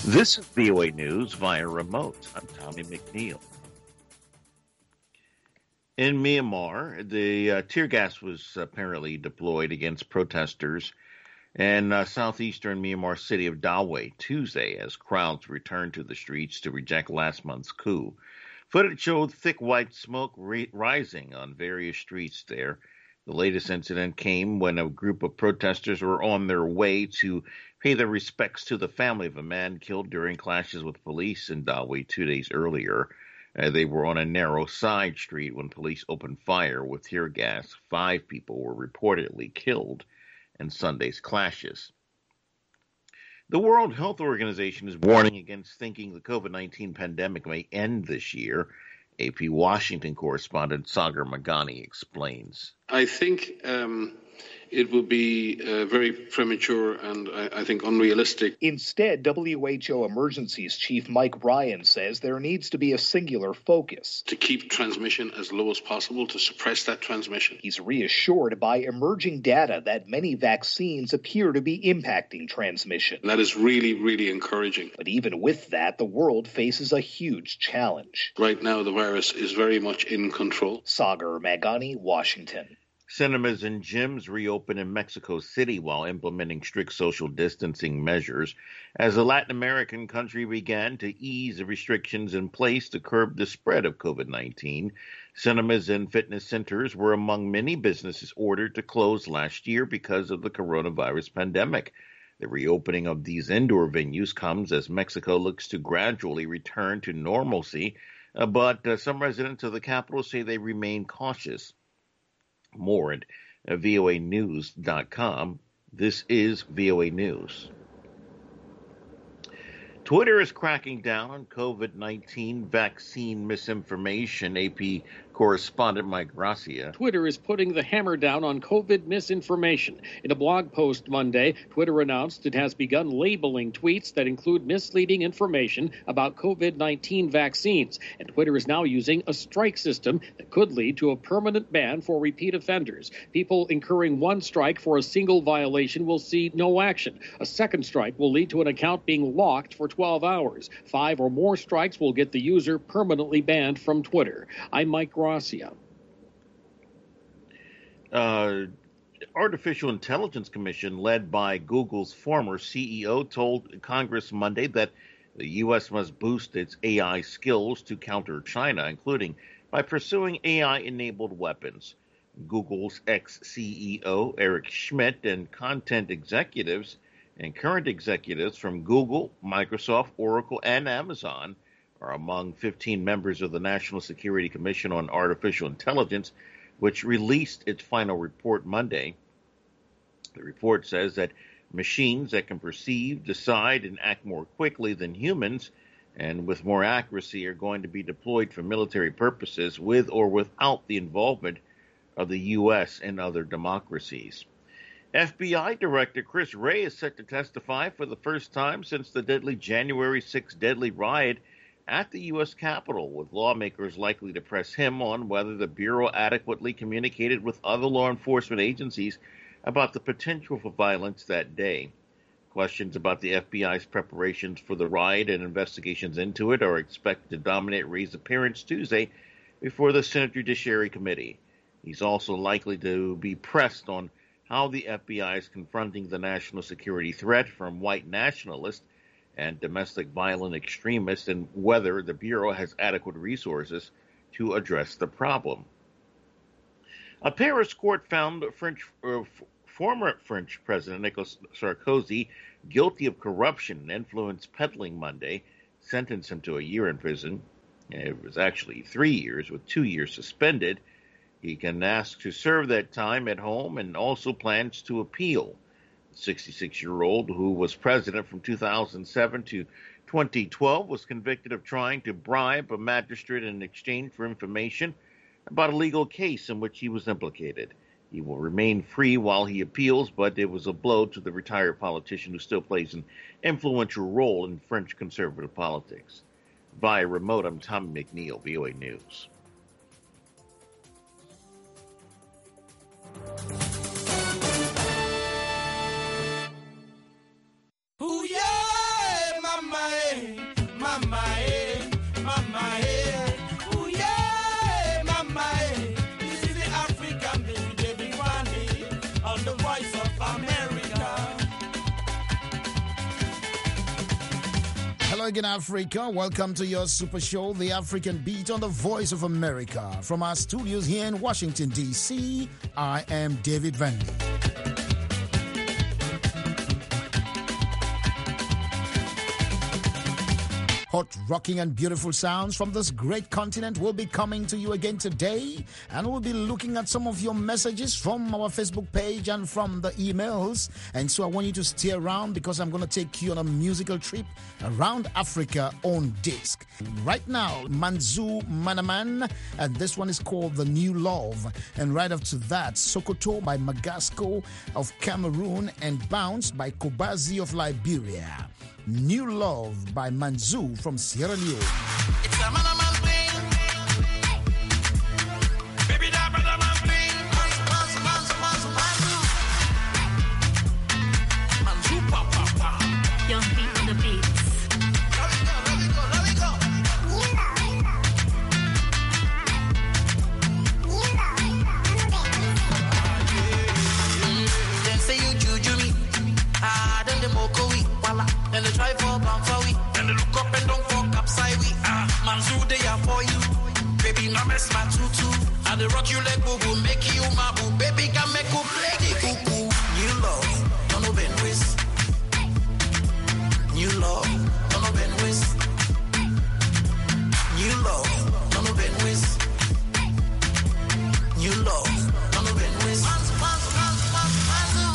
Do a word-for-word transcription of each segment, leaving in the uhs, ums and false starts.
This is V O A News via remote. I'm Tommy McNeil. In Myanmar, the uh, tear gas was apparently deployed against protesters in uh, southeastern Myanmar city of Dawei Tuesday as crowds returned to the streets to reject last month's coup. Footage showed thick white smoke ri- rising on various streets there. The latest incident came when a group of protesters were on their way to pay their respects to the family of a man killed during clashes with police in Dawei two days earlier. Uh, they were on a narrow side street when police opened fire with tear gas. Five people were reportedly killed in Sunday's clashes. The World Health Organization is warning against thinking the COVID nineteen pandemic may end this year. A P Washington correspondent Sagar Magani explains. I think um, it would be uh, very premature and I, I think unrealistic. Instead, W H O Emergencies Chief Mike Ryan says there needs to be a singular focus. To keep transmission as low as possible, to suppress that transmission. He's reassured by emerging data that many vaccines appear to be impacting transmission. And that is really, really encouraging. But even with that, the world faces a huge challenge. Right now, the virus is very much in control. Sagar Magani, Washington. Cinemas and gyms reopen in Mexico City while implementing strict social distancing measures as the Latin American country began to ease the restrictions in place to curb the spread of COVID nineteen. Cinemas and fitness centers were among many businesses ordered to close last year because of the coronavirus pandemic. The reopening of these indoor venues comes as Mexico looks to gradually return to normalcy, uh, but uh, some residents of the capital say they remain cautious. More at V O A news dot com. This is V O A News. Twitter is cracking down on COVID nineteen vaccine misinformation. A P correspondent Mike Gracia. Twitter is putting the hammer down on COVID misinformation. In a blog post Monday, Twitter announced it has begun labeling tweets that include misleading information about COVID nineteen vaccines. And Twitter is now using a strike system that could lead to a permanent ban for repeat offenders. People incurring one strike for a single violation will see no action. A second strike will lead to an account being locked for twelve hours. Five or more strikes will get the user permanently banned from Twitter. I'm Mike Gracia. Uh, Artificial Intelligence Commission, led by Google's former C E O, told Congress Monday that the U S must boost its A I skills to counter China, including by pursuing A I-enabled weapons. Google's ex-C E O, Eric Schmidt, and content executives and current executives from Google, Microsoft, Oracle, and Amazon are among fifteen members of the National Security Commission on Artificial Intelligence, which released its final report Monday. The report says that machines that can perceive, decide, and act more quickly than humans and with more accuracy are going to be deployed for military purposes with or without the involvement of the U S and other democracies. F B I Director Chris Wray is set to testify for the first time since the deadly January sixth deadly riot at the U S Capitol, with lawmakers likely to press him on whether the Bureau adequately communicated with other law enforcement agencies about the potential for violence that day. Questions about the F B I's preparations for the riot and investigations into it are expected to dominate Wray's appearance Tuesday before the Senate Judiciary Committee. He's also likely to be pressed on how the F B I is confronting the national security threat from white nationalists and domestic violent extremists, and whether the Bureau has adequate resources to address the problem. A Paris court found French, uh, former French President Nicolas Sarkozy guilty of corruption and influence peddling Monday, sentenced him to a year in prison. It was actually three years, with two years suspended. He can ask to serve that time at home and also plans to appeal. The sixty-six-year-old, who was president from two thousand seven to twenty twelve, was convicted of trying to bribe a magistrate in exchange for information about a legal case in which he was implicated. He will remain free while he appeals, but it was a blow to the retired politician who still plays an influential role in French conservative politics. Via remote, I'm Tommy McNeil, V O A News. Ooh, yeah, mama. Hello again, Africa. Welcome to your super show, The African Beat on the Voice of America. From our studios here in Washington, D C, I am David Vandy. Hot, rocking and beautiful sounds from this great continent will be coming to you again today, and we'll be looking at some of your messages from our Facebook page and from the emails. And so I want you to stay around because I'm going to take you on a musical trip around Africa on disc. Right now, Manzou Manaman, and this one is called The New Love. And right after that, Sokoto by Magasco of Cameroon and Bounce by Kobazi of Liberia. New Love by Manzou from Sierra Leone. It's a man, a man thing. Baby, that brother man thing. Manzou, Manzou, Manzou, Manzou, Manzou. Manzou, pa, pa, pa. Young beat on the beats. Let me go, let me go, let me go. Then say you juju me. Ah, then the moko we. Voila. Then they try for bound for we. Then they look up and don't fuck upside we. Ah, Manzou, they are for you. Baby, now mess my tutu. And the rock you like boo boo, make you my boo. Baby, can make you play the cuckoo. New love, don't know Ben Wiz. New love, don't know Ben Wiz. New love, don't know Ben Wiz. New love, don't know Ben Wiz. Manzou, Manzou, Manzou, Manzou, Manzou.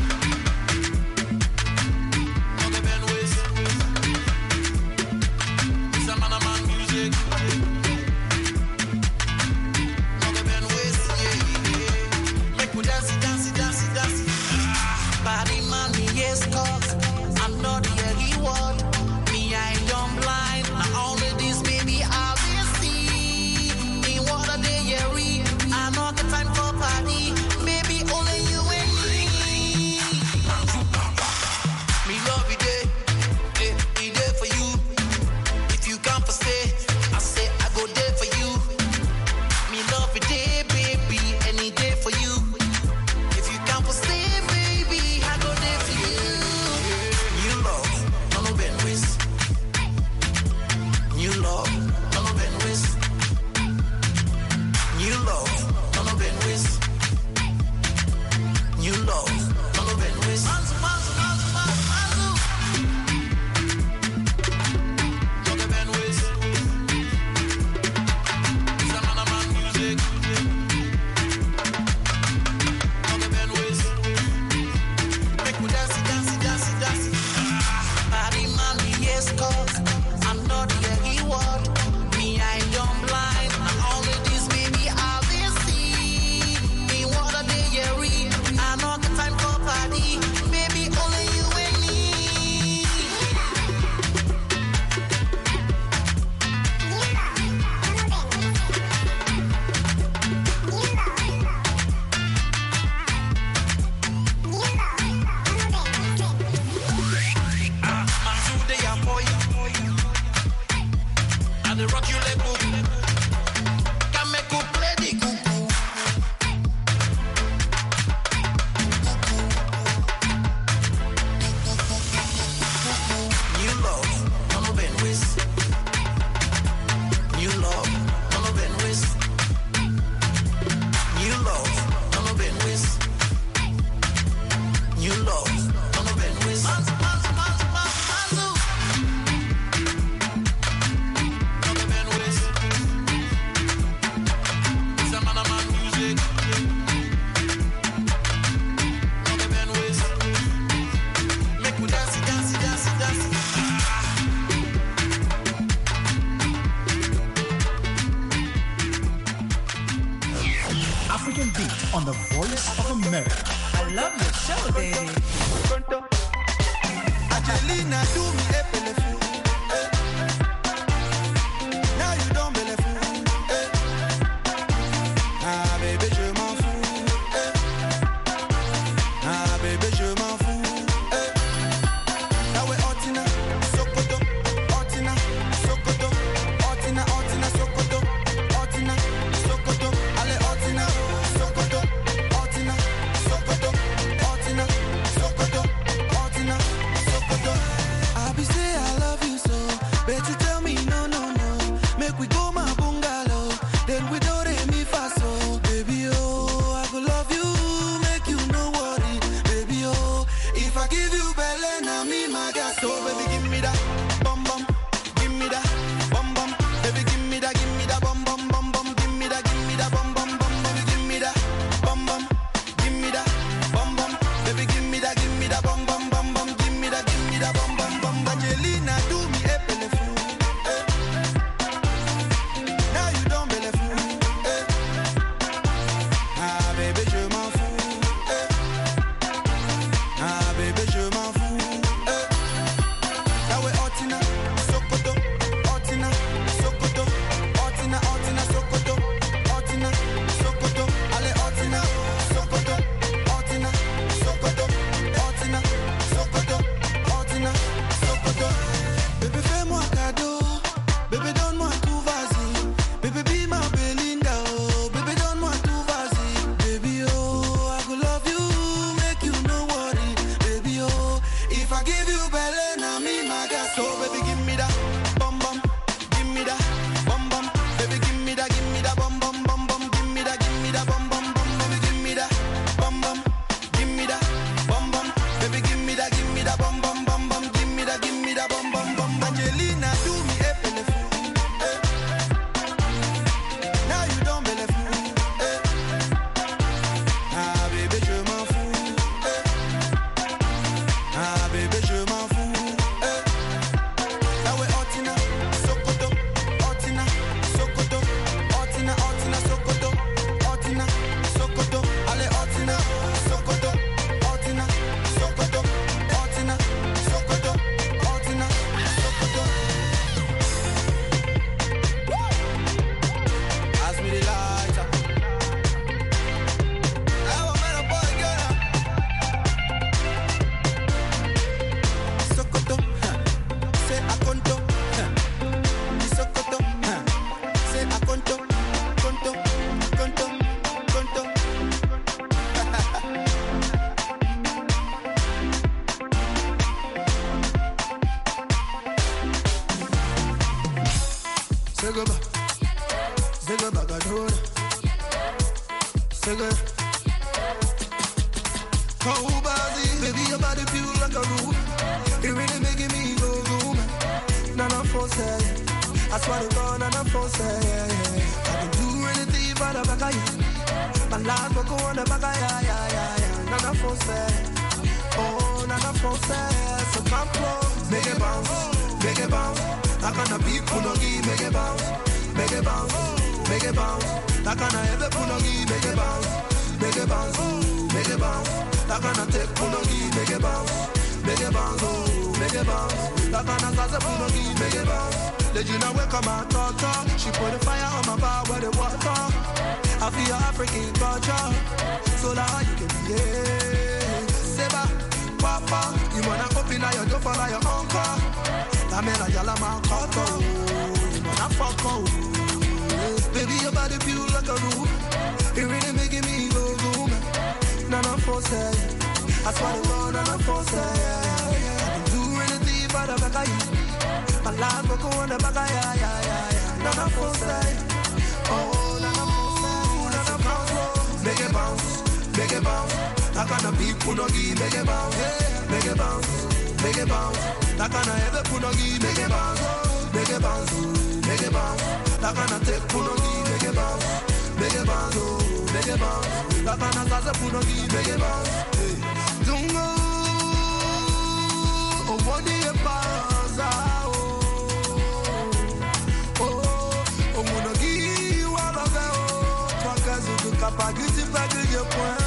African Beat on the Voice of America. I love your show, baby. Angelina, do me a telephone. Now you don't believe it. Ah, baby, je m'en fous. Ah, baby, je m'en fous. Now we're Otina, Sokoto, Otina, Sokoto, Otina, Otina, Sokoto, Otina, Sokoto, Ale Otina, Sokoto, Otina, Sokoto, Otina, Sokoto, Otina, Sokoto. give you belly, now me my girl. So baby, give me that bum bum, give me that bum bum. Baby, give me that, give me that bum bum bum bum. Give me that, give me that bum bum bum bum. Give me that bum bum, give me that bum bum. Baby, give me that, give me that bum bum bum bum. Give me that, give me that bum bum bum. Angelina, do me a bellefou. Eh. Now you don't bellefou. Eh. Ah baby, je m'en fous. Eh. Ah baby, je m'en fous. Eh. Now we Ortina, Sokoto, Ortina, Sokoto, Ortina, Ortina, Sokoto, Ortina, Sokoto, allez Ortina, Sokoto, Ortina, Sokoto, Ortina, Sokoto, Ortina, Sokoto. Bébé fais-moi cadeau, bébé donne-moi tout vas-y, bébé be my Belinda, oh, bébé donne-moi tout vas-y, baby oh, I could love you, make you no worry, baby oh, if I give you belly, now me my girl, so baby give me that bum bum, give me that bum bum, baby give me that, give me that bum bum bum bum, give me that, give me that bum bum bum, baby give me that bum bum, give me that bum bum, baby give me that, give me that bum bum bum bum, give me that, give me that bum bum bum. Angelina, do me a bellefou. Eh. Now you don't bellefou. Eh. Ah bébé, je m'en fous. Eh. Ah bébé, je m'en fous. Eh. Now we Ortina, Sokoto, Ortina, Sokoto, Ortina, Ortina, Sokoto, Ortina, Sokoto, allez Ortina, Sokoto, Ortina, Sokoto, Ortina, Sokoto, Ortina, Sokoto. Pass me the lighter. I want man a boy girl. Sokoto, huh. Say a conto, huh. Di Sokoto, huh. Say a conto, conto, conto, conto. Segaba, Segaba Gadora, Segaba. Oh, Bazi, baby, your body feel like a room. It really making me go zoom. Nana for say, I swear to God, Nana for say, yeah, yeah. I can do anything for the back of you. My life will go on the back of yeah, yeah, yeah, yeah. Nana for say, oh, Nana for say, so come close, make it bounce, make it bounce. I can't be punogi, make it bounce, make it bounce, make it bounce. I can't ever punogi, make it bounce, make it bounce, make it bounce. I can't take punogi, make it bounce, make it bounce, make it bounce. I can't say punogi, make it bounce. Did you know where come my daughter? She put a fire on my bar with the water. I feel African culture, so that you can be yeah. Seba, Papa, you wanna open your door for your uncle. I mean, I yell at my coco. You wanna fuck oh. Baby, your body feel like a room. It really making me go zoom. Nana for say, I swear to God, Nana for say, I can do anything for the back of you. My life will go on the back of yeah, yeah, yeah, yeah. Nana for say, oh, Nana for say, Nana for say, make it bounce, make it bounce. I can't be punogi, make it bounce, make it bounce, make it bounce. I can't ever punogi, make it bounce, make it bounce, make it bounce. I can't take punogi, make it bounce, make it bounce, make it bounce. I can't say punogi, make it bounce. Don't go, oh what do you pass? Oh, oh, punogi, what of it? Oh, toi qu'est-ce que tu capable de faire que je point?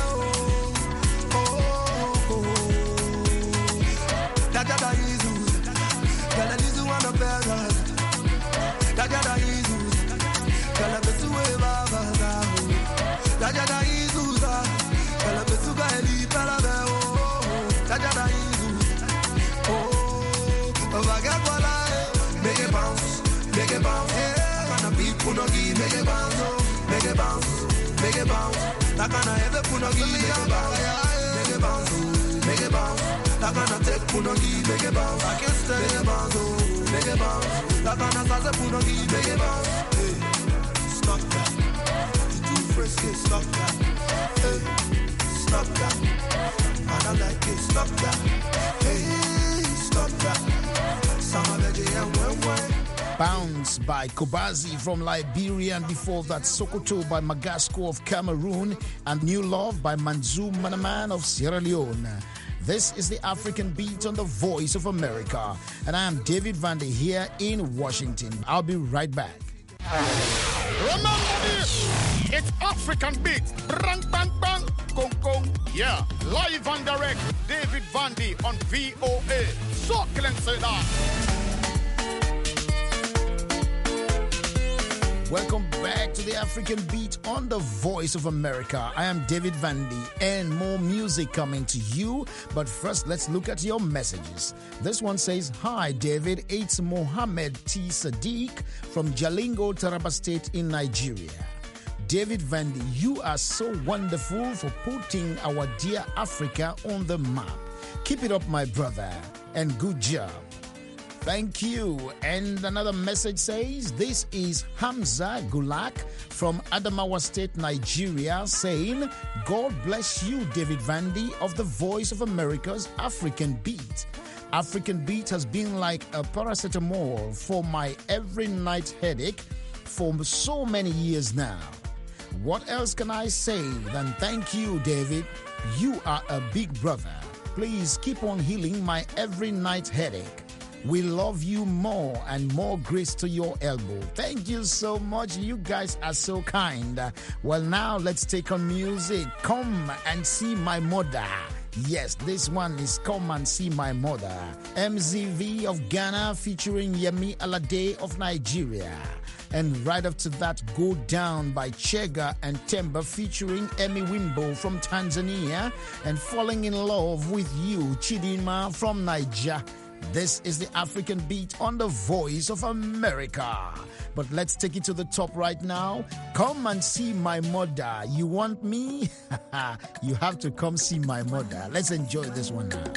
Dada Jesus, Kala Lizu wana pega. Dada Jesus, Kala besu e baba zao. Dada Jesus, Kala besu ga eli pala be o. Dada Jesus, oh, vaga kwala, make it bounce, make it bounce. Kana be punogi, make it bounce, make it bounce, make it bounce. Kana ebe punogi, make it bounce, make it bounce, make it bounce. I can't take punogi, make it bounce. I can't stay, make it bounce, oh, make it bounce. I can't say punogi, make it bounce. Hey, stop that. You too frisky, stop that. Hey, stop that. And I like it, stop that. Hey, stop that. Summer veggie and when when. Bounce by Kobazi from Liberia, and before that Sokoto by Magasco of Cameroon, and New Love by Manzou Manaman of Sierra Leone. This is the African Beat on the Voice of America, and I am David Vandy here in Washington. I'll be right back. Remember this, it's African Beat. Bang, bang, bang, gong, gong. Yeah, live and direct, David Vandy on V O A. So, can say that. Welcome back to the African Beat on the Voice of America. I am David Vandy, and more music coming to you. But first, let's look at your messages. This one says, "Hi, David. It's Mohammed T. Sadiq from Jalingo, Taraba State in Nigeria. David Vandy, you are so wonderful for putting our dear Africa on the map. Keep it up, my brother, and good job." Thank you. And another message says, this is Hamza Gulak from Adamawa State, Nigeria, saying, "God bless you, David Vandy of the Voice of America's African Beat. African Beat has been like a paracetamol for my every night headache for so many years now. What else can I say than thank you, David? You are a big brother. Please keep on healing my every night headache. We love you more, and more grace to your elbow." Thank you so much. You guys are so kind. Well, now let's take on music. Come and see my mother. Yes, this one is Come and See My Mother. M Z V of Ghana featuring Yemi Alade of Nigeria. And right after that, Go Down by Chega and Temba featuring Emmy Wimbo from Tanzania. And Falling in Love with You, Chidinma from Nigeria. This is the African Beat on the Voice of America. But let's take it to the top right now. Come and see my mother. You want me? You have to come see my mother. Let's enjoy this one now.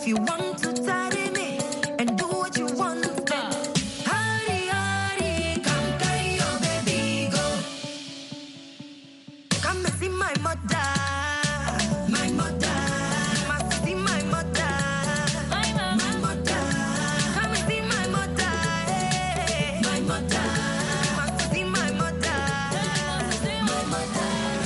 you want to tidy me and do what you want, then hurry, hurry, come carry your baby go. Come and see my mother, my mother. Must see my mother, my mother. Come and see my mother, eh, my mother. Must see my mother, my mother.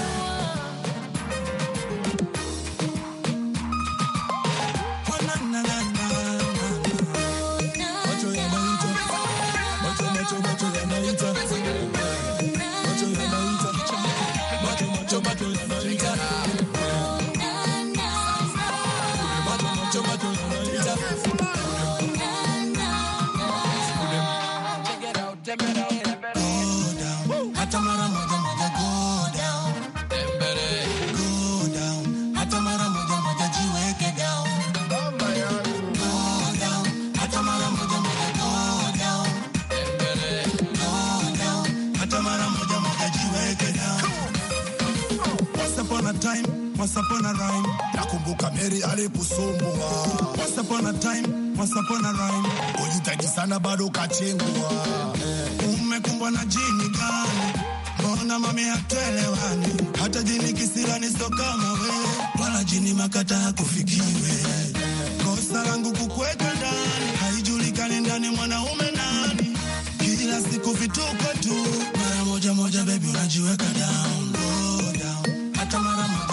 Once upon a rhyme, nakumbuka Mary aliposumbua. Once upon a time, once upon a rhyme, ulitaji sana bado kachengua. Umekumbwa na jini gani? Mbona mami hatuelewani? Hata jini kisirani sio kama we, wala jini makata hakufikiwe. Kosa langu kukuweka ndani, haijulikani ndani mwanaume nani. Kila siku vituko tu, mara moja moja baby unajiweka down, go down. Hata mara moja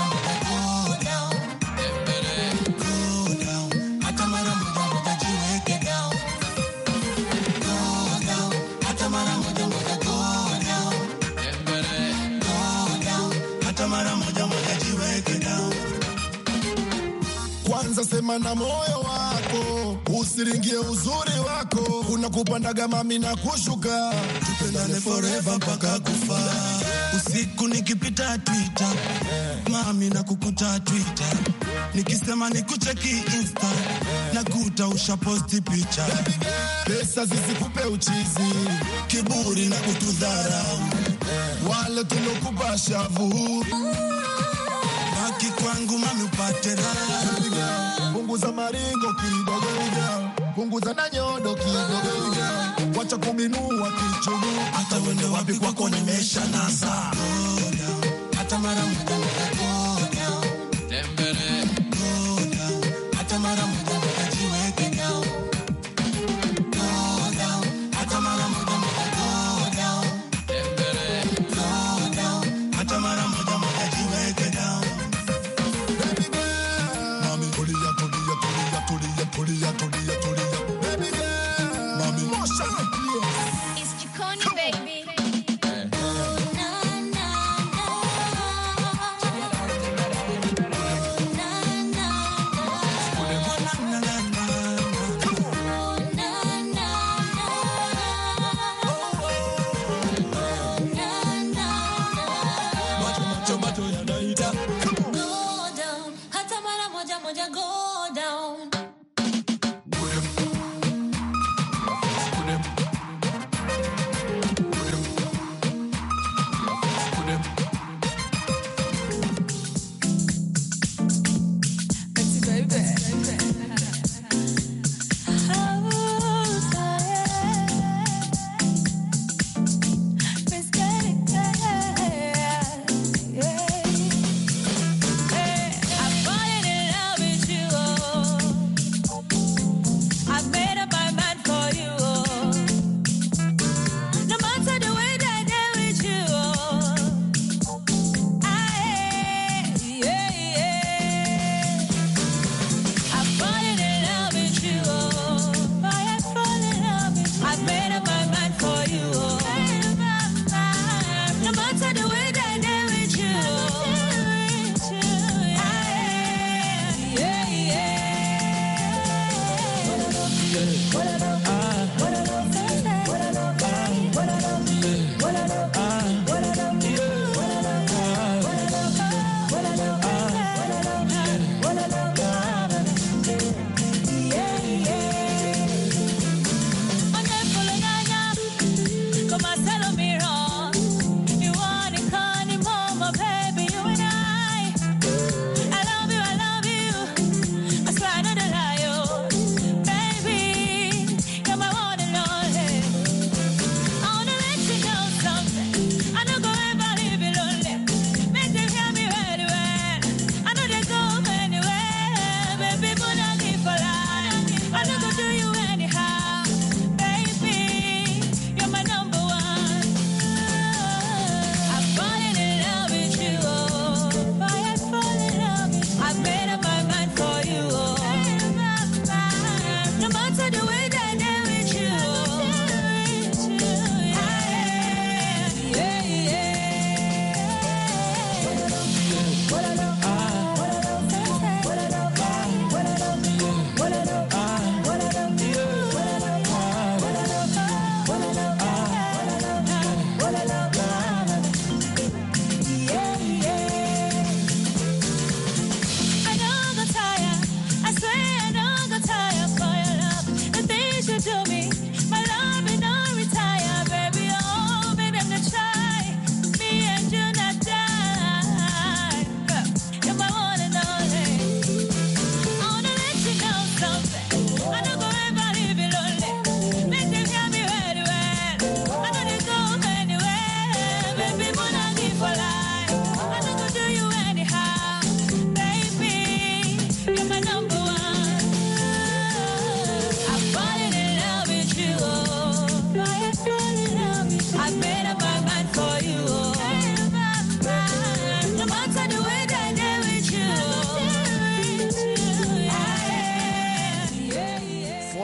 sema na moyo wako, usiringie uzuri wako, unakupandaga mami na kushuka, tupendane forever mpaka kufa. Usiku nikipita Twitter, mami na kukuta Twitter, nikisema nikucheki Insta, nakuta usha posti picha. Pesa zisikupe uchizi, kiburi na kutudharau, wale tulokupa shavu, baki kwangu mami upate raha. Punguza maringo kidogo ija, punguza na nyodo kidogo ija, wacha kubinua kichugu, hata wende wapi kwako nimesha nasa. Hata mara moja go down, tembele go down, hata mara moja jiweke down, go down, hata mara moja go down, tembele go down, hata mara moja jiweke down. Tulia, tulia, tulia, baby girl. Mami, motion, please. It's Chiconi, baby.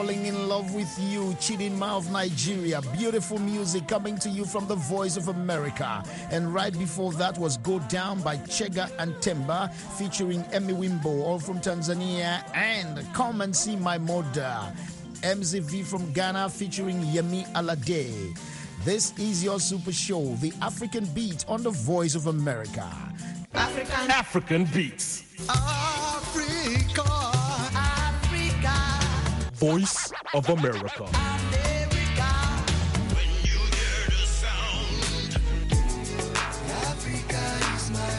Falling in Love with You, Chidinma of Nigeria. Beautiful music coming to you from the Voice of America. And right before that was Go Down by Chega and Temba featuring Emmy Wimbo, all from Tanzania, and Come and See My Mother, M Z V from Ghana featuring Yemi Alade. This is your super show, The African Beat on the Voice of America. African, African Beats. Africa. Africa. Voice of America. America. When you hear the sound, Africa is my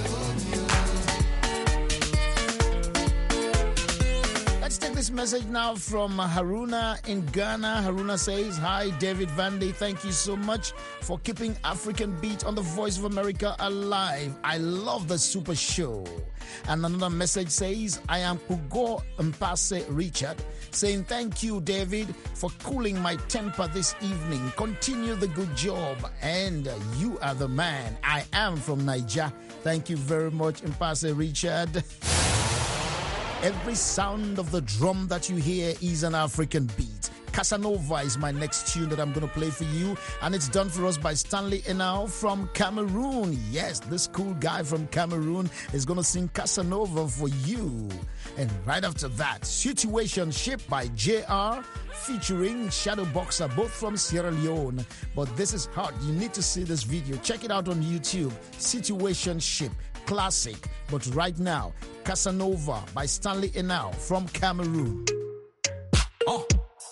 home. Let's take this message now from Haruna in Ghana. Haruna says, hi, David Vandy. Thank you so much for keeping African Beat on the Voice of America alive. I love the super show. And another message says, I am Ugo Mpase Richard, saying thank you, David, for cooling my temper this evening. Continue the good job. And you are the man. I am from Niger. Thank you very much, Mpase Richard. Every sound of the drum that you hear is an African beat. Casanova is my next tune that I'm going to play for you, and it's done for us by Stanley Enau from Cameroon. Yes, this cool guy from Cameroon is going to sing Casanova for you. And right after that, Situationship by J R featuring Shadow Boxer, both from Sierra Leone. But this is hot. You need to see this video. Check it out on YouTube. Situationship. Classic. But right now, Casanova by Stanley Enau from Cameroon. Oh.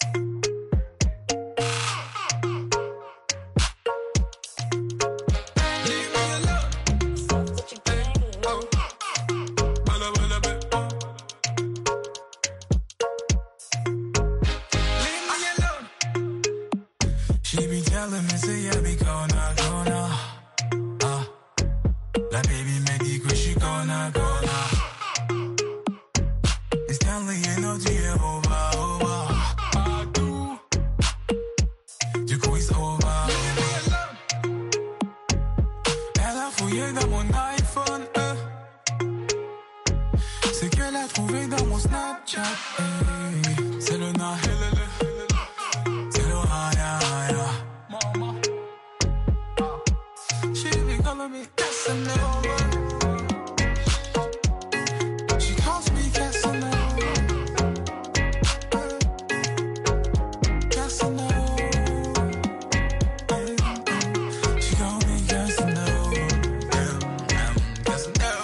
She be telling me, say, I be gonna, gonna. Ah, la baby me dit que je suis gonna, gonna. It's Stanley et no tu es over, over. Partout. Du coup, it's over. Elle a fouillé dans mon iPhone, euh. C'est qu'elle a trouvé dans mon Snapchat, eh. C'est le na, c'est le haya, haya. Mama. She be calling me Casanova. She calls me Casanova. Casanova. She calls me Casanova. Casanova.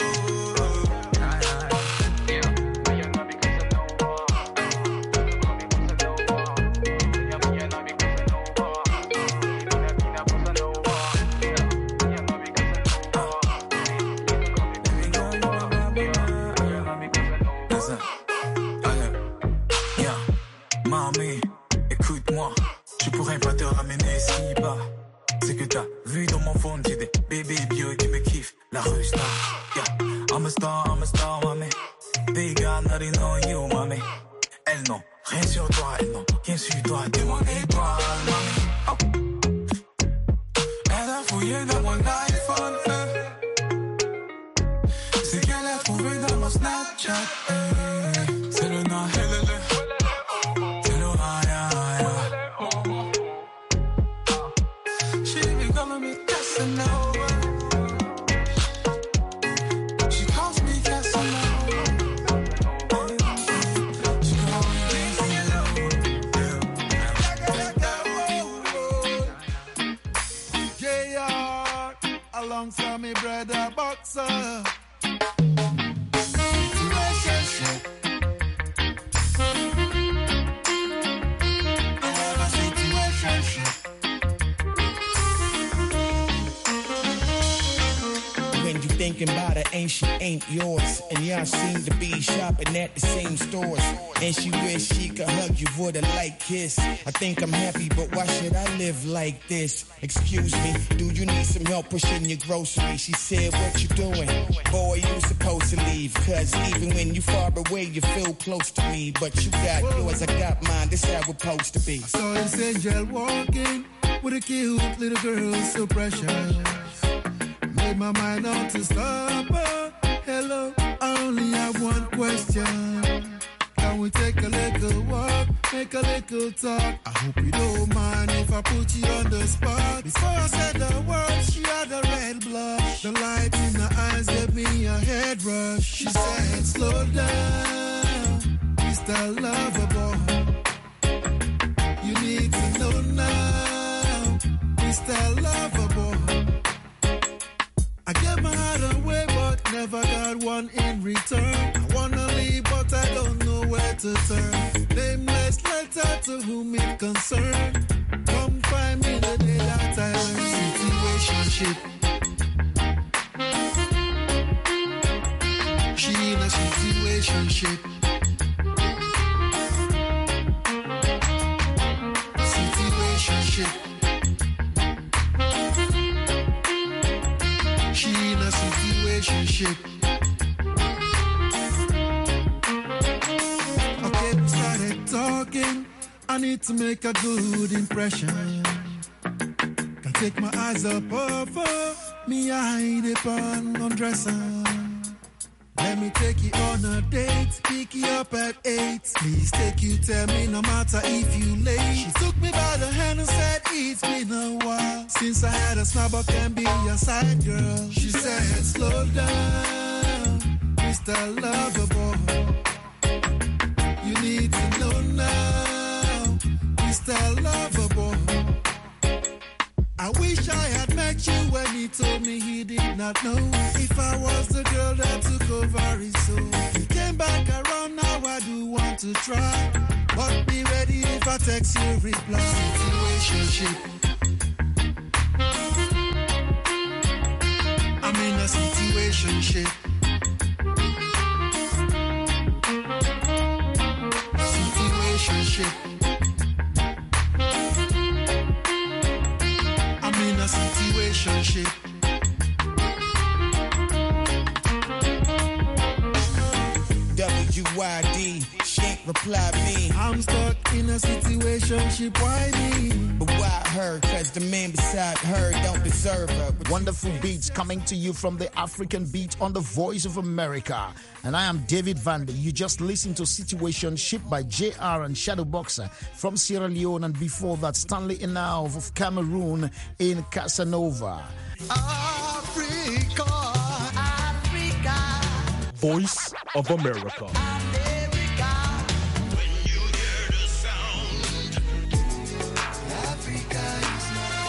Mami, écoute-moi, je pourrais pas te ramener si bas. C'est que t'as vu dans mon phone, j'ai des bébés bio qui me kiffent. La rue star, yeah. I'm a star, I'm a star, mami. They got nothing on you, mami. Elles n'ont rien sur toi, elles n'ont rien sur toi. T'es mon étoile, mami. Oh. Elle a fouillé dans mon iPhone, eh. C'est qu'elle a trouvé dans mon Snapchat, eh. C'est le na, helele. C'est le haya, haya. She be calling me Casanova. She calls me Casanova. She calls me J R alongside me brother Boxer. Situationship. I have a situationship. When you thinking about her, ain't she ain't yours? And y'all seem to be shopping at the same stores. And she wish she could hug you with a light kiss. I think I'm happy, but why should I live like this? Excuse me, do you need some help pushing your groceries? She said, what you doing? Boy, you supposed to leave. Cause even when you far away, you feel close to me. But you got yours, I got mine, this how we're supposed to be. I saw this angel walking with a cute little girl, so precious. Made my mind out to stop her. Hello, I only have one question. Can we take a little walk, make a little talk? I hope you don't mind if I put you on the spot. Before I said the words, she had a red blush. The light in her eyes gave me a head rush. She said, slow down, Mister Lover Boy. You need to know now, Mister Lover Boy. I gave my heart away, but never got one in return. I wanna leave, but I don't know where to turn. Nameless letter to whom it concerned. Come find me the day that I learn situationship. She in a situationship. Situationship. She in a situationship. Okay, we started talking. I need to make a good impression. Can't take my eyes up over me, I hide it on undressing. Let me take you on a date, pick you up at eight. Please take you, tell me no matter if you late. She took me by the hand and said it's been a while since I had a smile but can be your side girl. She said slow down, Mister Lover Boy. You need to know now, Mister Lover Boy. I wish I had met you when he told me he did not know if I was the girl that took over his soul. He came back around, now I do want to try, but be ready if I text you reply. Situationship. I'm in a situationship. Situationship. In a situationship. W Y D, she ain't reply me. I'm stuck in a situationship, why me? But why her? Cause the man beside her don't deserve her. Wonderful beats coming to you from the African Beat on the Voice of America. And I am David Vandy. You just listened to Situationship by J R and Shadow Boxer from Sierra Leone, and before that Stanley Inauv of Cameroon in Casanova. Africa, Africa. Voice of America. America. When you hear the sound, Africa is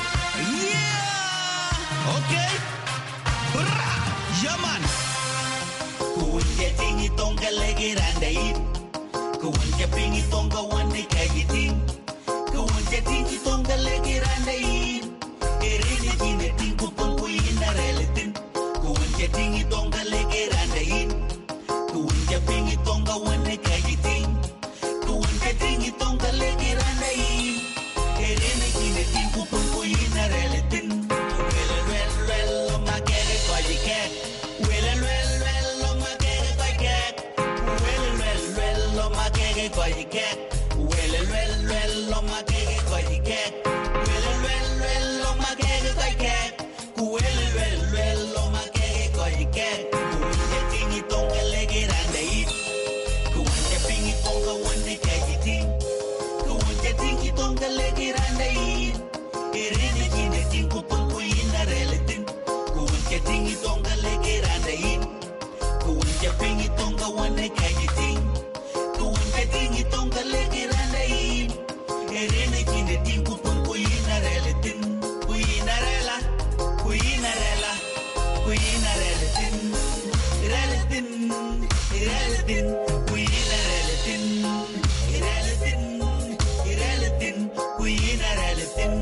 yeah, okay, yeah man. Kuwanja tingi tonga legi randa it. Kuwanja pingi tonga wande kaji ting. Kuwanja tingi tonga legi randa it. Erene jine tingu tongu ina relatin. Kuwanja tingi tonga legi randa it. Kuwanja pingi tonga wande kaji ting. Kuwanja tingi tonga legi randa it. Erene jine tingu tongu ina relatin. Well, well, well, oh my God, it's all you can. Well, well, well, oh my God, it's all you can. Well, well, well, oh my God, it's all you can. Well, well, well, oh my God, it's all you can. Well, well, well, oh my God, it's all you can. Well, well, well, oh my God, it's all you can. Kuwanja tingi tonga legi randa it. Kuwanja pingi tonga wande kaji ting. Kuwanja tingi tonga legi randa it. Erene jine tingu tongu ina relatin. Kuwanja tingi tonga legi randa it. Kuwanja pingi tonga wande kaji ting. Kuwanja tingi tonga legi randa it. Erene jine tingu tongu ina relatin. Kuina rela, kuina rela, kuina relatin. Relatin, relatin, kuina relatin. Relatin, relatin, kuina relatin.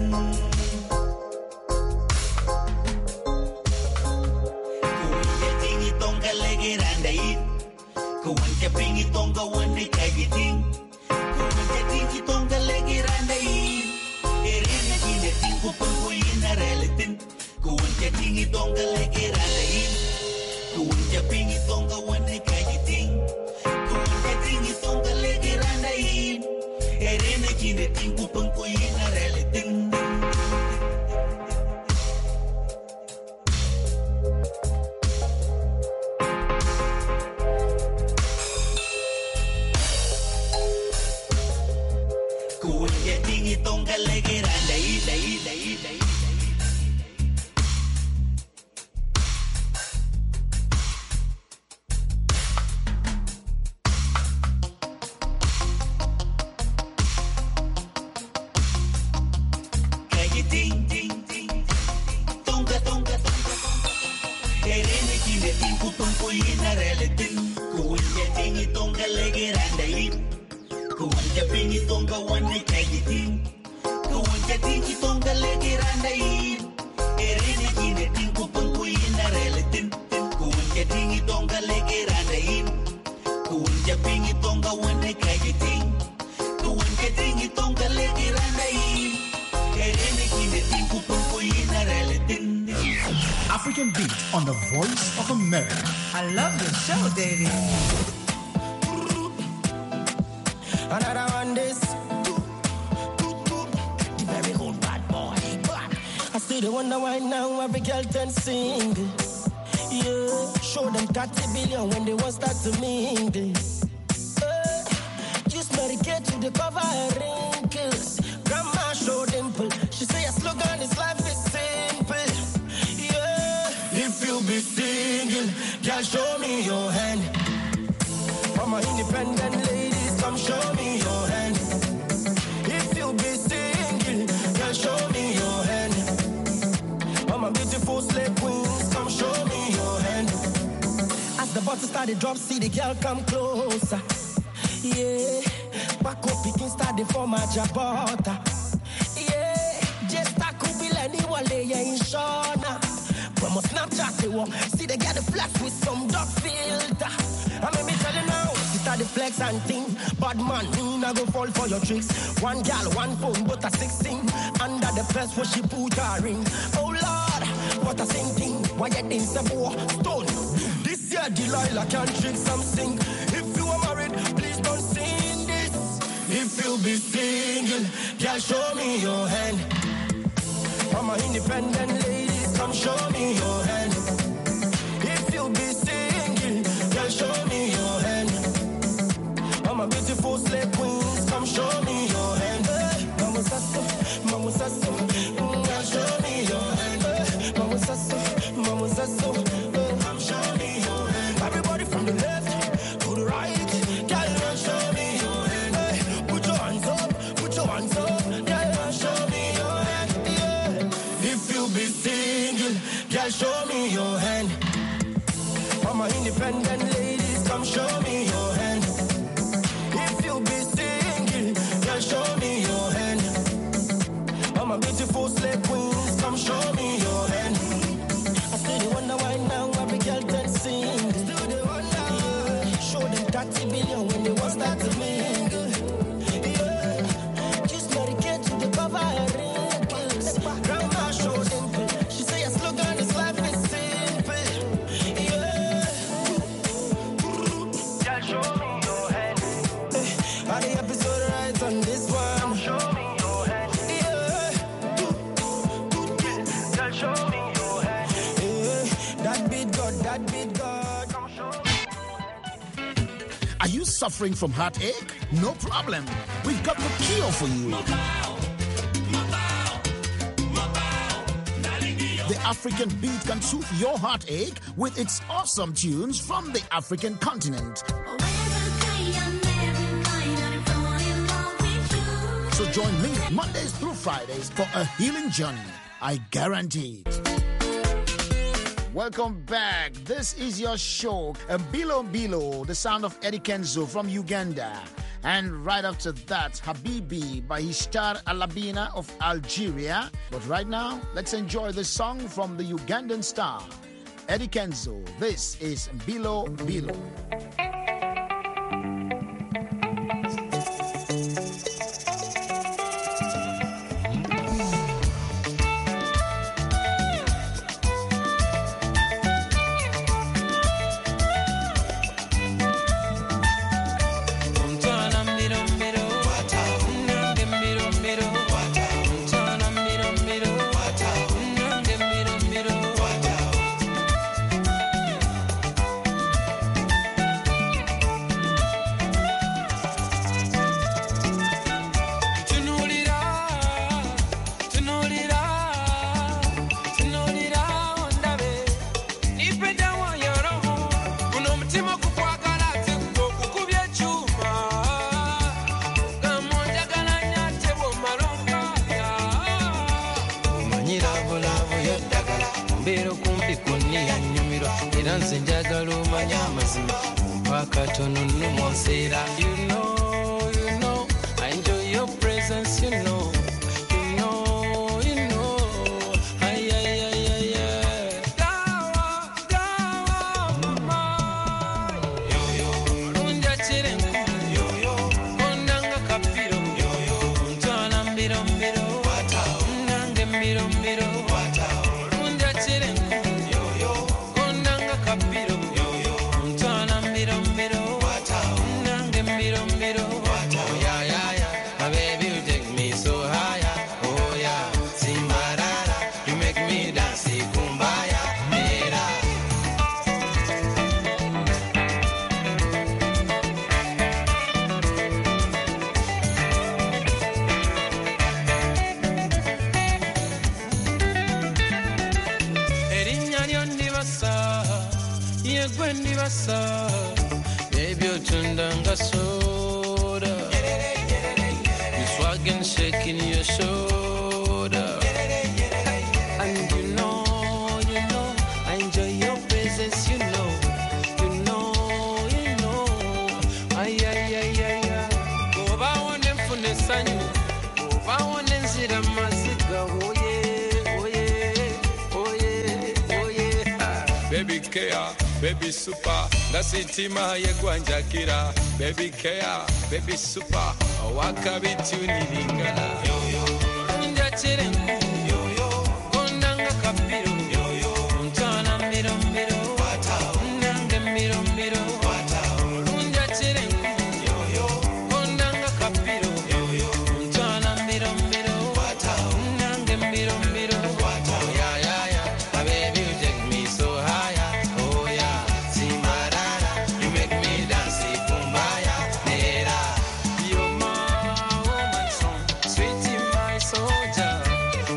Kuwanja tingi tonga legi randa it. Kuwanja pingi tonga wande kaji ting. Kuwanja tingi tonga legi randa it. Erene jine tingu tongu ina relatin. Kuwanja tingi tonga legi randa it. Kuwanja pingi tonga wande kaji ting. Kuwanja tingi tonga legi randa it. Erene jine tingu tongu ina relatin. Kuya tingi tonga legeranda ida ida ida ida. Kaya ting ting ting tonga tonga tonga tonga. Erene kine ting kutong kuina relatin. Kuya tingi tonga legeranda ida. Kuwanja pingi tonga wane kagitin. Kuwanja tingi tonga legiranda in. Erene kine tingu pangkui na relatin. Kuwanja tingi tonga legiranda in. Kuwanja pingi tonga wane kagitin. Kuwanja tingi tonga legiranda in. Erene kine tingu pangkui na relatin. African Beat on the Voice of America. I love your show, Davey. Another one this. The very old bad boy. I still the wonder why now every girl can sing this. Yeah, show them thirty billion when they want start to mingle. Uh, just medicate to the cover her wrinkles. Grandma show dimple. She say a slogan is life is simple. Yeah, if you be single, girl show me your hand. For my independent ladies, come show me your hand. If you be single, girl, show me your hand. For my beautiful slave queens, come show me your hand. As the bottle started drop, see the girl come closer. Yeah, back up, picking started for my jabota. Yeah, just a couple anyone lay in Shona. From a Snapchat, they walk, see they get the flash with some dark filter. I mean, me tell you now, sister the flex and thing. Bad man, me nah go fall for your tricks. One gal, one phone, but a sixteen. Under the press where she put her ring. Oh Lord, what a same thing. Why you think the boy stone? This year Delilah can trick something. If you are married, please don't sing this. If you be single, girl, show me your hand. For my independent ladies, come show me your hand. If you be single, girl, show me your hand. I'm a beautiful slave queens, come show me your hand. Mama sasso, mama sasso, girl, show me your hand. Mama sasso, mama sasso, come show me your hand. Everybody from the left to the right, girl, show me your hand. Put your hands up, put your hands up, girl, show me your hand. Yeah. If you be single, girl, show me your hand. For my independent ladies, come show me your hand. If you be single, girl, show me your hand. I'm a beautiful slave queens, come show me your hand. I still wonder why now every girl can sing. Still the wonder, yeah. Show them thirty billion when they want start to mingle. Yeah, just medicate to the cover her wrinkles. Grandma show dimple. She say a slogan is life is simple. Yeah, girl, show me your hand. Are the episode right on this one? Show me your hand. Yeah, girl, show me your hand. Yeah, that beat God, that beat God. Come show me. Are you suffering from heartache? No problem. We've got the cure for you. The African Beat can soothe your heartache with its awesome tunes from the African continent. So join me Mondays through Fridays for a healing journey. I guarantee it. Welcome back. This is your show, Mbilo Mbilo, the sound of Eddie Kenzo from Uganda. And right after that, Habibi by Hishtar Alabina of Algeria. But right now, let's enjoy the song from the Ugandan star, Eddie Kenzo. This is Mbilo Mbilo. Miro, miro, nanze njagala omanye amazima wakatono nnumonseera. You know, you know, I enjoy your presence, you know, you know, you know. Ay, ay, ay, ay, ay. Gawa, gawa, mama. Yo, yo. Unja chirengu. Yo, yo. Kondanga kapiro. Yo, yo. Untwana mbiro mbiro. Watao. Nange mbiro mbiro. Watao. Unja chirengu. Yo, yo. Kondanga kapiro. Yo, yo. Untwana mbiro mbiro. Watao. Nange mbiro mbiro. Watao. Yeah, yeah, yeah. My baby, you take me so higher. Oh, yeah. Simbarara. You make me dance. Kumbaya. Mera. Erinnya lyo ndibasa, ye gwe ndibasa, baby otunda nga soda. You swaggin' shaking your shoulder. And you know, you know, I enjoy your presence, you know, you know, you know. Ay, ay, ay, ay, ay. Oba wone nfuna essanyu, oba wone nzira maziga, oh yeah, oh yeah, oh yeah, oh yeah. Baby care, baby super, ndasitima yegwanjakira. Baby care, baby super, wakabituniringana. Unja chirengu. Yo, yo. Kondanga kapiro. Yo, yo. Untwana mbiro mbiro. Watao. Nange mbiro mbiro. Watao. Unja chirengu. Yo, yo. Kondanga kapiro. Yo, yo. Untwana mbiro mbiro. Watao. Nange mbiro mbiro. Watao. Yeah, yeah, yeah. My baby, you take me so higher. Oh, yeah. Simarara. You make me dance. Kumbaya. Nera. You're my woman song. Sweetie, my soldier.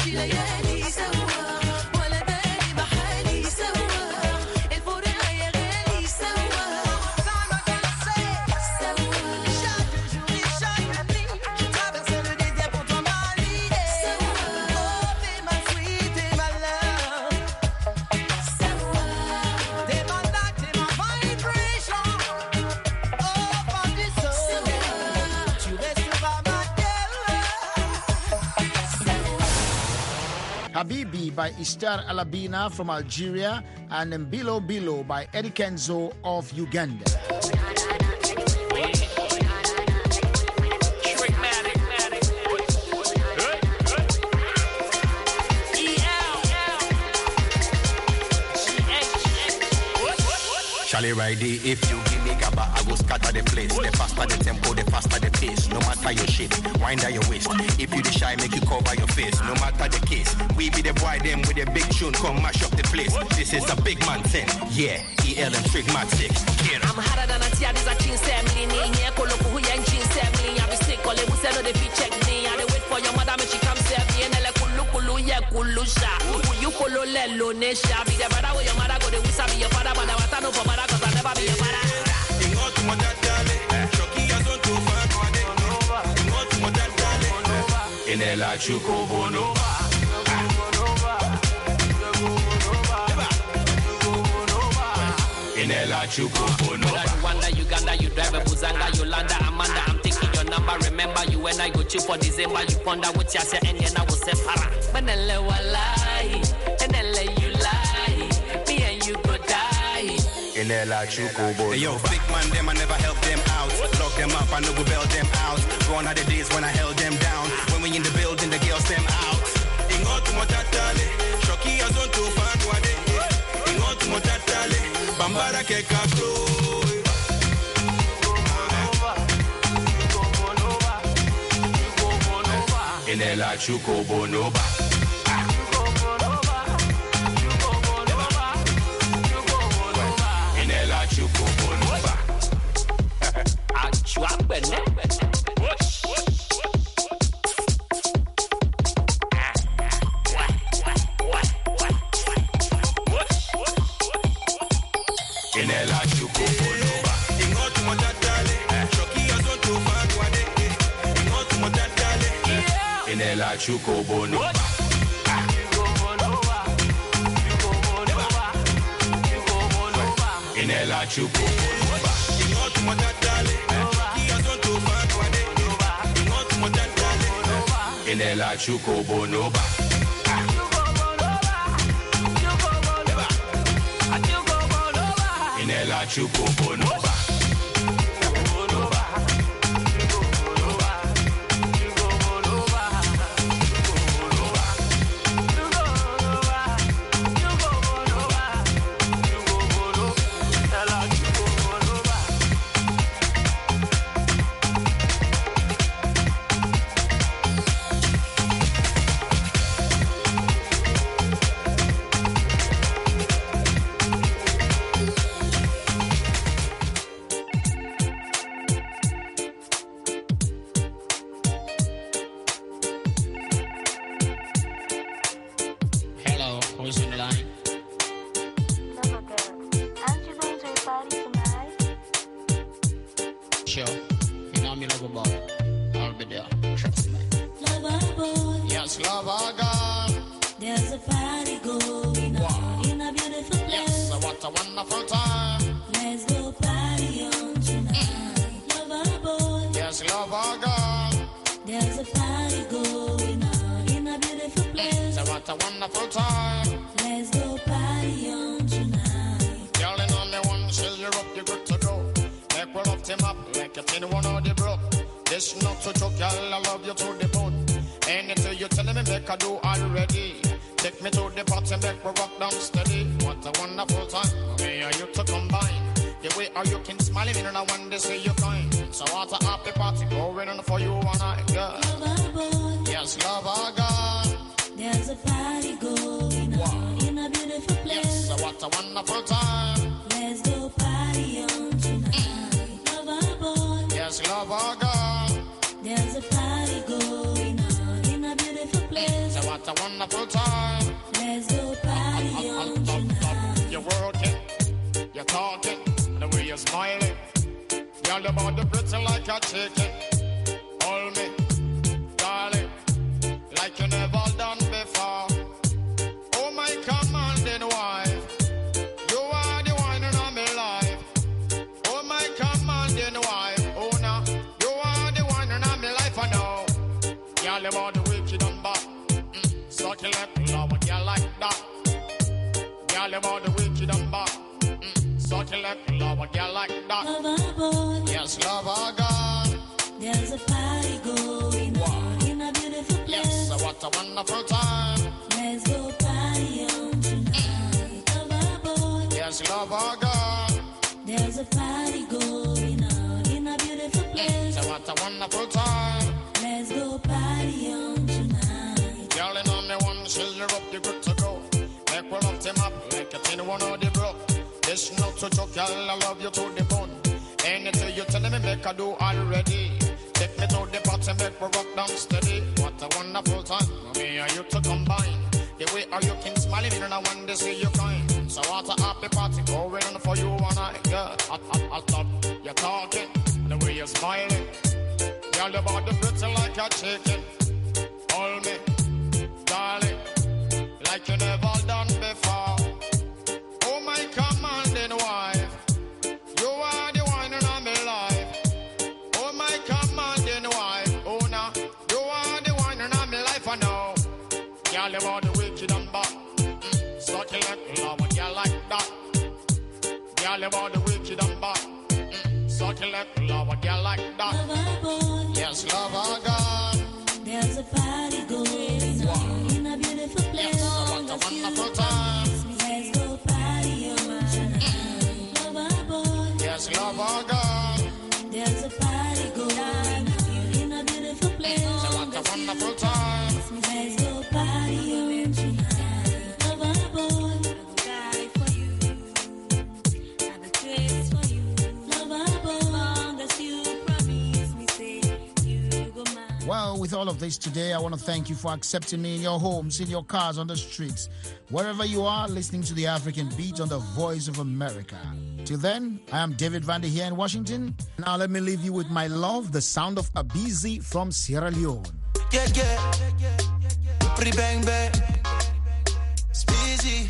امشي ليالي سوا ولا بالي بحالي سوا الفراق يا غالي سوا Habibi by Ishtar Alabina from Algeria, and Mbilo Bilo by Eddie Kenzo of Uganda. Charlie Ridey, if you give me gaba, I will scatter the place. The faster the tempo, the faster the pace. No matter your shape, wind down your waist. If you the shy, make you cover your face. No matter the case, we be the boy them with a big tune, come mash up the place. This is a big man thing, yeah. E L and Trick Mat six. I'm harder than a tia, this a chin seven. Yeah, kolo kuhu yang chin seven. I be sick, all they will say no they fit check me. I dey wait for your mother, make she come serve me. And ele kulu kulu yeah kulu sha. You kulu lelo nesha. Be the brother with your mother, go the wisa be your father, but I want to know for mother. Cause I never be your father. Inela chuko bonova. Inela chuko bonova. Rwanda, Uganda, you drive a Buzanga, Yolanda, Amanda. I'm taking your number. Remember you and I go chill for December. You ponder what you say and then I will say para. Banele walai, enele you lie. Me and you go die. Inela chuko bonova. Hey, yo, big man, them I never help them out. Lock them up, I know we bail them out. Gone are the days when I held them down. When we in the building, the girls them out. Ingotu motatale, shoki azonto fanwade. Ingotu motatale, bambara ke kapro. Inela chuko bonoba. Inela chuko bonoba. Chuapene. Inela chuko bonoba. Ingotu motatale, shoki azonto fanwade. Ingotu motatale, inela chuko bonoba. Inela chuko bonoba. Ingotu motatale, shoki azonto fanwade. Ingotu motatale, inela chuko bonoba. Inela chuko bonoba. Hello, who's on the line? Aren't you going to a party tonight? Sure. You know me lover boy. I'll be there. Trust me. Lover boy, Yes, lover girl. there's a party going on in a beautiful place. Yes, what a wonderful time. Let's go party on tonight. Lover boy, Yes, lover girl. there's a party going on in a beautiful place. So what a wonderful time. Let's go party on tonight. Girl, in on the one, shell you up, you're good to go. Make we love team up like if anyone on the broke. This not to joke, girl, I love you to the bone. Anything you telling me, make I do already. Take me to the party, make we rock down steady. What a wonderful time, me and you to combine. The way how you can smile, me and I want to see you kind. So what a happy party going on for you and I, girl. Lover boy, Yes, lover girl. there's a party going on in a beautiful place. So what a wonderful time. Let's go party on tonight. Lover boy, Yes, lover girl. there's a party going on in a beautiful place. So what a wonderful time. Let's go party on tonight. You're working, you're talking, the way you're smiling. Girl, your body pretty like a chicken. Hold me, darling, like you never done before. Oh my commanding wife, you are the one in my life. Oh my commanding wife, oh now, you are the one in my life. I know. Girl, your body wicked and bad. Mm, succulent, love a girl like that. Girl, your body wicked and bad. Mm, succulent, love a girl like that. Lover boy, Yes, love our God. there's a party going on in a beautiful place. Yes, so what a wonderful time. Let's go party on tonight. Lover boy, Yes, love our God. there's a party going on in a beautiful place. So what a wonderful time. Let's go party on tonight. Girl, in on me one, she'll up, you good to go. Make one of them up, like a tin one of the bro. This not to joke, girl, I love you to the bone. Anything you tell me, make I do already. Take me to the party, make we rock down steady. What a wonderful time, me and you to combine. The way are you can smiling, and I want to see you kind. So what a happy party going on for you and I, yeah. I, I, I thought you're talking, the way you're smiling. Girl, your body pretty like a chicken. Hold me, darling, like you never done before. Oh my commanding wife, you are the one in my life. Oh my commanding wife, oh now, you are the one in my life. I know. Girl, your body wicked and bad. Mm, succulent, love a girl like that. Girl, your body wicked and bad. Mm, succulent, love a girl like that. Lover boy, Yes, love our God. there's a party going on in a beautiful place. Yes, so what a wonderful time. Let's go party on tonight. Lover boy, Yes, love our God. there's a party going on in a beautiful place. So what a wonderful time. Let's go party on tonight. Lover boy, die for you. Have a kiss for you. Lover boy, long as you promise me, say you go mine. Well, with all of this today, I want to thank you for accepting me in your homes, in your cars, on the streets, wherever you are, listening to the African Beat on the Voice of America. Till then, I am David Vandy here in Washington. Now let me leave you with my love, the sound of Abizi from Sierra Leone. Yeah, yeah. Pretty bang bang. Speezy.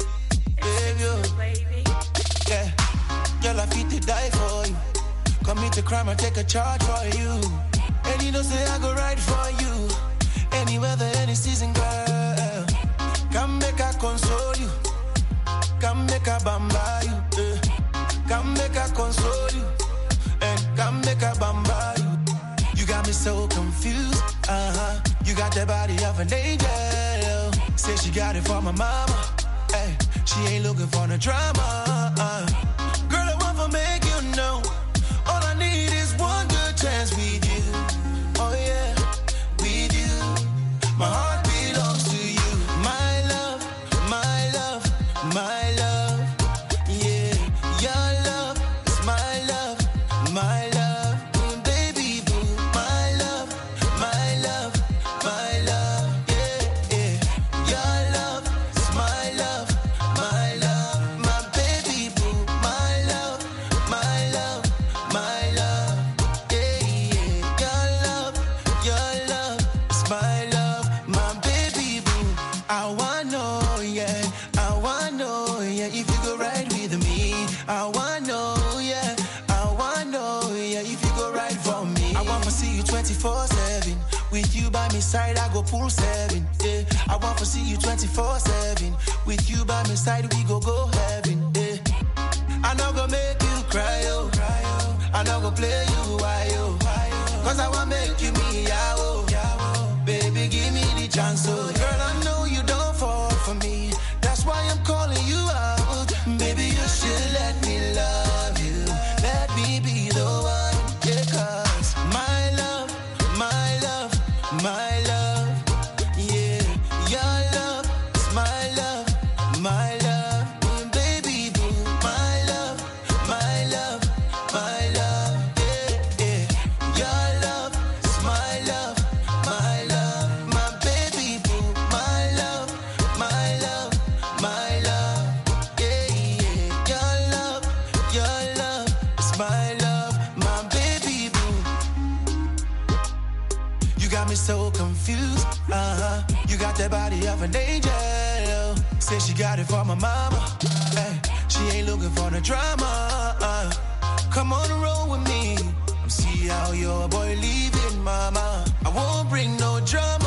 Baby. Yeah. Girl, I fit to die for you. Commit a crime, I take a charge for you. And you don't say I go right for you. Any weather, any season, girl. Come make I console you. Come make I bamba you. eh. Come make I console you. And come make I bamba you. You got me so confused. Uh-huh. You got the body of an angel. Say she got it for my mama. Hey, she ain't looking for no drama. Uh. Girl, I want to make you know. All I need is one good chance with you. Oh yeah, with you. My heart belongs to you. My love, my love, my love. Yeah, your love is my love, my love. Mm, baby boo, my love, my love, my love. Yeah, yeah. Your love is my love, my love. My baby boo, my love, my love, my love. Yeah, yeah. Your love, your love is my love, my baby boo. I wanna know, yeah, I wanna know, yeah, if you go ride with me. I wanna know, yeah, I wanna know, yeah, if you go ride for me. I want to see you twenty-four seven. With you by my side, I go pool seven. Yeah, I want to see you twenty-four seven. With you by my side, we go go heaven. Yeah, I know go make you cry, oh, cry, oh. I know go play you, why, oh, cause I want make you me, yeah, oh, yeah, oh. Baby, give me the chance, oh. Girl, I know you don't fall for me. That's why I'm calling you out. Baby, you should let me love you. Let me be the one. Yeah, cause my love, my love, my love. Yeah, your love is my love, my love. Mm, baby boo, my love, my love, my love. Yeah, yeah. Your love is my love, my love. My baby boo, angel. Say she got it for my mama. Hey, she ain't looking for the drama. Uh, come on and roll with me. I'm see how your boy leaving, mama. I won't bring no drama.